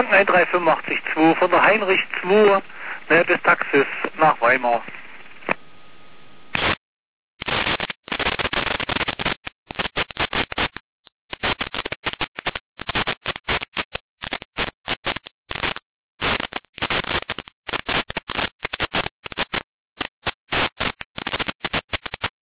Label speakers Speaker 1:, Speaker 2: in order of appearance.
Speaker 1: Franken 13882 von der Heinrich 2, bis Taxis nach Weimar.